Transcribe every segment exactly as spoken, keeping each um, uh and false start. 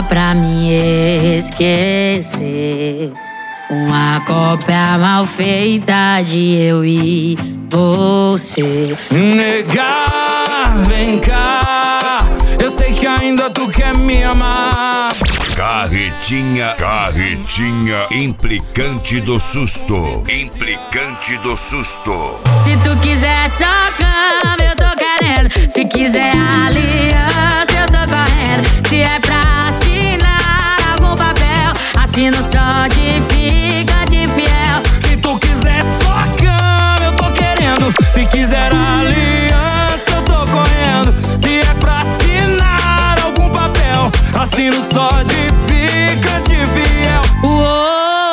pra me esquecer. Uma cópia mal feita de eu e você. Negar, vem cá, eu sei que ainda tu quer me amar. Carretinha, carretinha implicante do susto. Implicante do susto. Se tu quiser só cama, eu tô querendo. Se quiser aliança, eu tô correndo. Se é pra assinar algum papel, assino só de fica de fiel. Se tu quiser só cama, eu tô querendo. Se quiser aliança, eu tô correndo. Se é pra assinar algum papel, assino só de fica de fiel. Uou.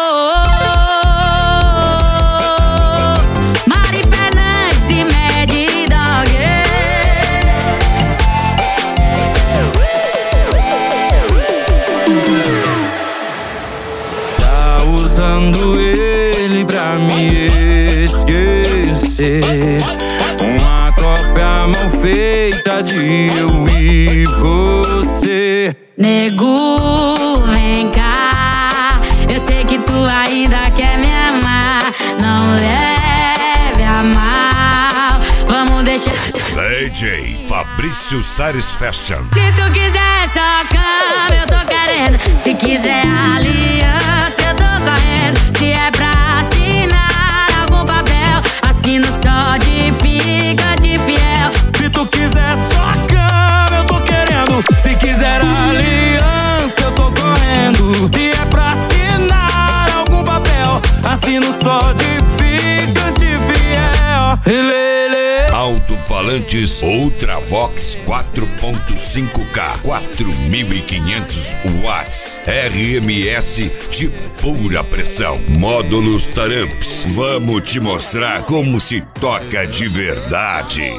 Usando ele pra me esquecer. Uma cópia mal feita de eu e você. Nego, vem cá, eu sei que tu ainda quer me amar. Não leve a mal, vamos deixar. D J Fabrício Sares Fashion. Se tu quiser só cama, eu tô querendo. Se quiser aliança, eu tô correndo. Se é pra assinar algum papel, assino só de fica de fiel. Se tu quiser só cama, eu tô querendo. Se quiser aliança, eu tô correndo. Se é pra assinar algum papel, assino só de fica de fiel. Lele. Alto-falantes Ultravox quatro ponto cinco K, quatro mil e quinhentos watts, R M S de pura pressão. Módulos Taramps, vamos te mostrar como se toca de verdade.